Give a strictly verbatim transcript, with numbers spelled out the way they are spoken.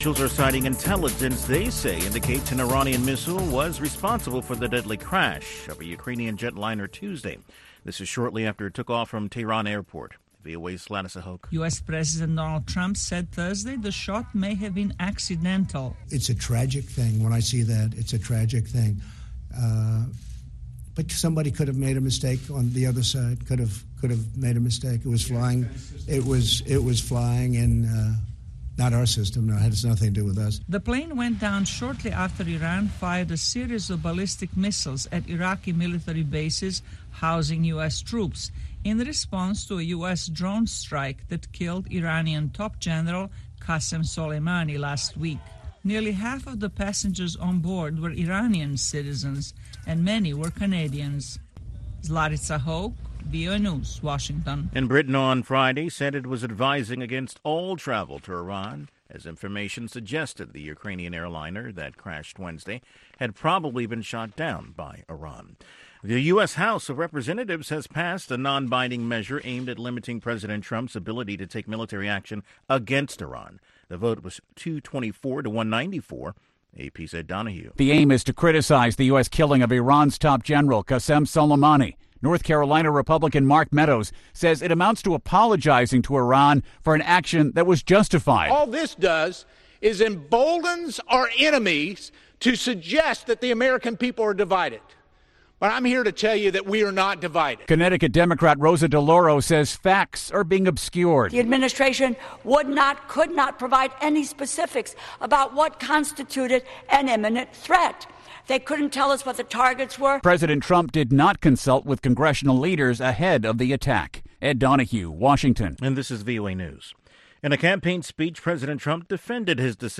Officials are citing intelligence they say indicates an Iranian missile was responsible for the deadly crash of a Ukrainian jetliner Tuesday. This is shortly after it took off from Tehran airport. V O A's Lana Sahok. U S. President Donald Trump said Thursday the shot may have been accidental. It's a tragic thing. When I see that, it's a tragic thing. Uh, but somebody could have made a mistake on the other side. Could have could have made a mistake. It was flying. It was it was flying in uh, not our system. No, it has nothing to do with us. The plane went down shortly after Iran fired a series of ballistic missiles at Iraqi military bases housing U S troops in response to a U S drone strike that killed Iranian top general Qasem Soleimani last week. Nearly half of the passengers on board were Iranian citizens, and many were Canadians. Zlaritsa Hoke, V O A News, Washington. And Britain on Friday said it was advising against all travel to Iran, as information suggested the Ukrainian airliner that crashed Wednesday had probably been shot down by Iran. The U S. House of Representatives has passed a non-binding measure aimed at limiting President Trump's ability to take military action against Iran. The vote was two twenty-four to one ninety-four. A P's Ed Donahue. The aim is to criticize the U S killing of Iran's top general, Qasem Soleimani. North Carolina Republican Mark Meadows says it amounts to apologizing to Iran for an action that was justified. All this does is emboldens our enemies to suggest that the American people are divided. But I'm here to tell you that we are not divided. Connecticut Democrat Rosa DeLauro says facts are being obscured. The administration would not, could not provide any specifics about what constituted an imminent threat. They couldn't tell us what the targets were. President Trump did not consult with congressional leaders ahead of the attack. Ed Donahue, Washington. And this is V O A News. In a campaign speech, President Trump defended his decision